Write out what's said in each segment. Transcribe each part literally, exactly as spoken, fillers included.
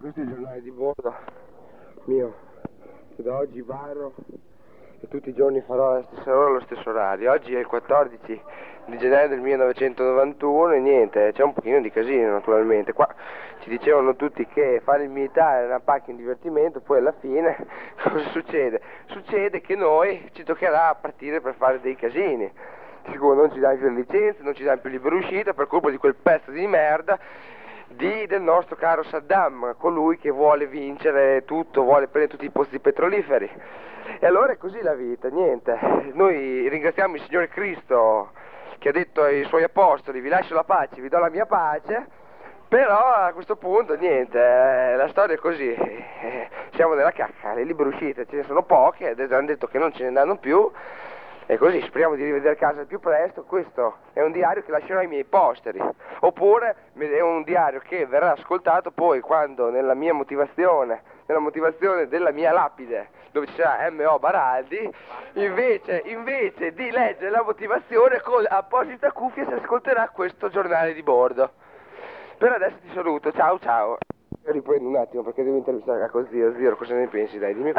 Questo è il giornale di bordo mio, che da oggi varro e tutti i giorni farò alla stessa ora allo stesso orario. Oggi è il quattordici di gennaio del millenovecentonovantuno e niente, c'è un pochino di casino naturalmente. Qua ci dicevano tutti che fare il militare era una pacchia in divertimento, poi alla fine cosa succede? Succede che noi ci toccherà partire per fare dei casini. Sicuro non ci danno più le licenze, non ci danno più libera uscita per colpa di quel pezzo di merda di, del nostro caro Saddam, colui che vuole vincere tutto, vuole prendere tutti i posti petroliferi. E allora è così la vita, niente. Noi ringraziamo il Signore Cristo che ha detto ai Suoi Apostoli: vi lascio la pace, vi do la mia pace. Però a questo punto niente, eh, la storia è così, eh, siamo nella cacca, le libere uscite ce ne sono poche, adesso hanno detto che non ce ne danno più. E così speriamo di rivedere casa il più presto. Questo è un diario che lascerò ai miei posteri, oppure è un diario che verrà ascoltato poi quando nella mia motivazione, nella motivazione della mia lapide, dove ci sarà M O Baraldi, invece, invece di leggere la motivazione con apposita cuffia si ascolterà questo giornale di bordo. Per adesso ti saluto, ciao ciao. Riprendo un attimo perché devo intervistare a Zero. Zero, cosa ne pensi, dai? Dimmi.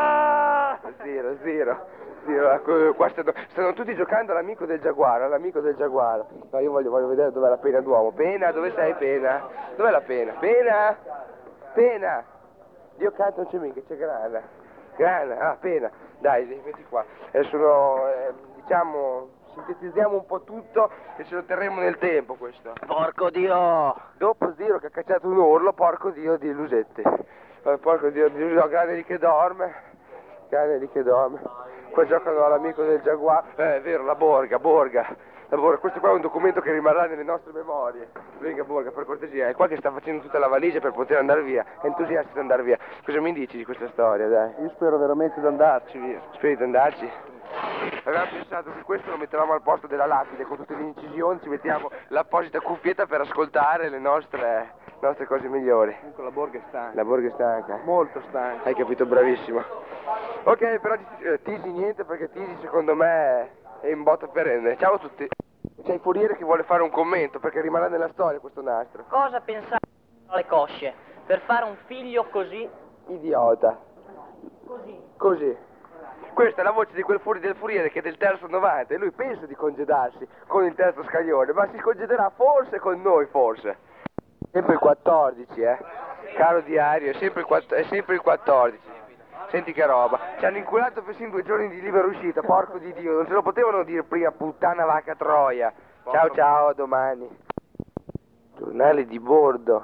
Ah! Zero, Zero. Zero, qua stanno, stanno tutti giocando all'amico del giaguaro, all'amico del giaguaro. No, io voglio, voglio vedere dov'è la pena d'uomo. Pena, dove sei, Pena? Dov'è la pena? Pena? Pena! Dio canto non c'è mica, c'è Grana. Grana, ah, Pena. Dai, metti qua. Eh, sono, eh, diciamo, sintetizziamo un po' tutto e ce lo terremo nel tempo questo. Porco Dio! Dopo Zero che ha cacciato un urlo, porco Dio di Lusetti. Eh, porco Dio di Lusetti, grande lì che dorme. Grande lì che dorme. Qua giocano all'amico del giaguaro. Eh, è vero, la Borga, Borga. La Borga. Questo qua è un documento che rimarrà nelle nostre memorie. Venga Borga, per cortesia. È qua che sta facendo tutta la valigia per poter andare via. È entusiasta di andare via. Cosa mi dici di questa storia, dai? Io spero veramente di andarci via. Speri di andarci? Avevamo pensato che questo lo mettevamo al posto della lapide, con tutte le incisioni, ci mettiamo l'apposita cuffietta per ascoltare le nostre, nostre cose migliori. Comunque la Borga è stanca. La Borga è stanca. Molto stanca. Hai capito, bravissimo. Ok, però eh, Tisi niente, perché Tisi secondo me è in botta perenne. Ciao a tutti. C'è il Furiere che vuole fare un commento, perché rimarrà nella storia questo nastro. Cosa pensate alle cosce per fare un figlio così? Idiota. Così. Così. Questa è la voce di quel furi del Furiere che è del terzo novanta e lui pensa di congedarsi con il terzo scaglione, ma si congederà forse con noi, forse. Sempre il quattordici, eh. Caro diario, è sempre il, quatt- è sempre il quattordici. Senti che roba. Ci hanno inculato persino due giorni di libera uscita, porco di Dio, non ce lo potevano dire prima, puttana vacca troia. Ciao ciao, a domani. Giornale di bordo.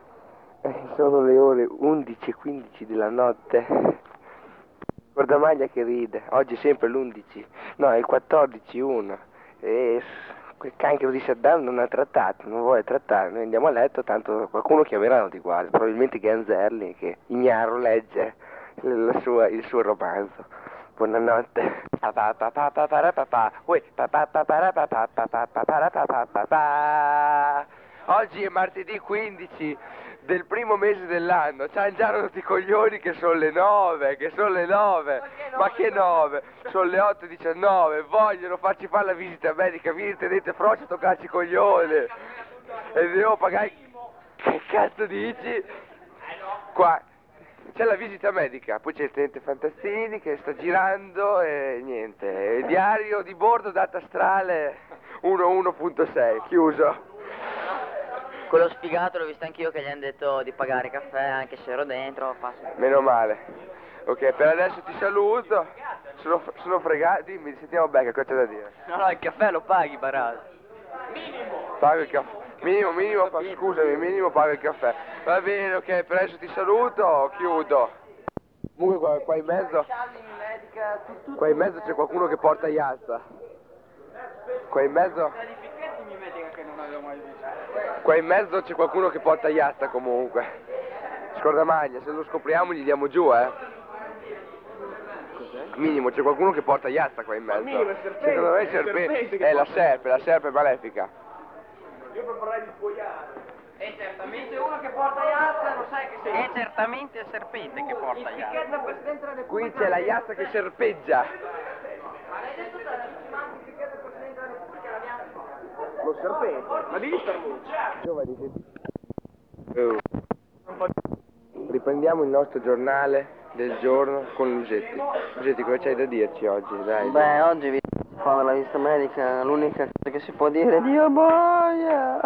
Eh, sono le ore undici e quindici della notte. Guardamaglia che ride, oggi è sempre l'undici, no, è il quattordici uno, e quel cancro di Saddam non ha trattato, non vuole trattare, noi andiamo a letto, tanto qualcuno chiamerà, non ti guarda, probabilmente Ganzelli che ignaro legge la sua, il suo romanzo. Buonanotte. Oggi è martedì quindici del primo mese dell'anno, c'hanno già rotti i coglioni che sono le nove, che sono le nove, ma che nove? Sono le otto e diciannove, vogliono farci fare la visita medica, vieni tenete froce a toccarci i coglioni, e devo pagare, che cazzo dici? Qua c'è la visita medica, poi c'è il tenente Fantastini che sta girando e niente, il diario di bordo data astrale uno punto sei, chiuso. Quello sfigato l'ho visto anch'io che gli hanno detto di pagare caffè anche se ero dentro. Passo. Meno male. Ok, per adesso ti saluto. Sono, sono fregato, dimmi, sentiamo bene, cosa c'è da dire? No, no, il caffè lo paghi, Baraldi. Pago il caffè. Minimo, minimo, pa- scusami, minimo pago il caffè. Va bene, ok, per adesso ti saluto, chiudo. Comunque qua, qua in mezzo. Qua in mezzo c'è qualcuno che porta Iazza. Qua in mezzo. Qua in mezzo c'è qualcuno che porta Iazza comunque. Scordamaglia, se lo scopriamo gli diamo giù, eh. Cos'è? Minimo, c'è qualcuno che porta Iazza qua in mezzo. Minimo, è serpente, Secondo me è è serpente. serpente che È la porta- serpe, la serpe malefica. Io preferirei di spogliare. È certamente uno che porta Iazza, lo sai che sei. È certamente il serpente che porta Iazza. Presidente della Qui c'è la Iazza che serpeggia. Ma l'hai detto te, ci manca il fichetto del Presidente della Repubblica, l'abbiamo fatto. Lo serpente. Ma devi star muccio. Giovani, senti. Oh. Prendiamo il nostro giornale del giorno con Lugetti. Lugetti, cosa c'hai da dirci oggi? Dai. Beh, oggi vi fanno la visita medica, l'unica cosa che si può dire è Dio boia!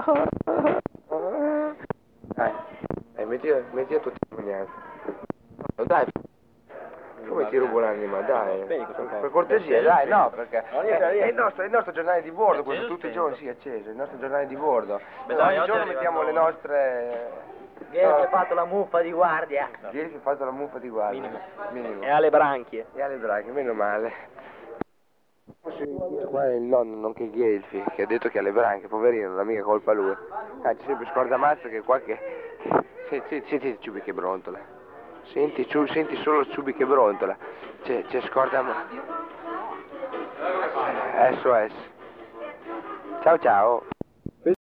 Dai, dai, metti, metti a tuo testimonianza. No, dai, come ti rubo l'anima, dai. Per cortesia, dai, no, perché è, è, il nostro, è il nostro giornale di bordo, questo tutti i giorni, sì, è acceso, è il nostro giornale di bordo. Ogni giorno mettiamo le nostre... Ieri che ha fatto la muffa di guardia. Ieri che ha fatto la muffa di guardia. Minimo. Minimo. E alle branchie. E alle bracche, meno male. Qua è il nonno, nonché Ghelfi, che ha detto che ha le branche, poverino, non è mica colpa lui. Ah, c'è sempre scordammazzo che qua che... Senti, senti, senti Ciubi che brontola. Senti, ciu, senti solo Ciubi che brontola. C'è, c'è scordammazzo. S O S. Ciao ciao.